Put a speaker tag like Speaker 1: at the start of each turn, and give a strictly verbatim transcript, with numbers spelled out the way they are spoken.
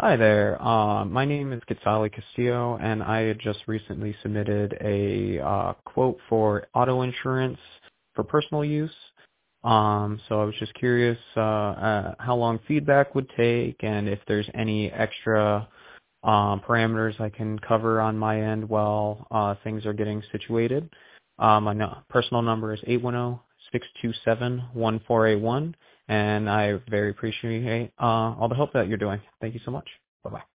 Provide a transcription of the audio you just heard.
Speaker 1: Hi there. Uh, my name is Quetzali Castillo, and I had just recently submitted a uh, quote for auto insurance for personal use. Um, so I was just curious uh, uh, how long feedback would take, and if there's any extra um, parameters I can cover on my end while uh, things are getting situated. Um, my no- personal number is eight one zero, six two seven, one four eight one, and I very appreciate uh, all the help that you're doing. Thank you so much. Bye-bye.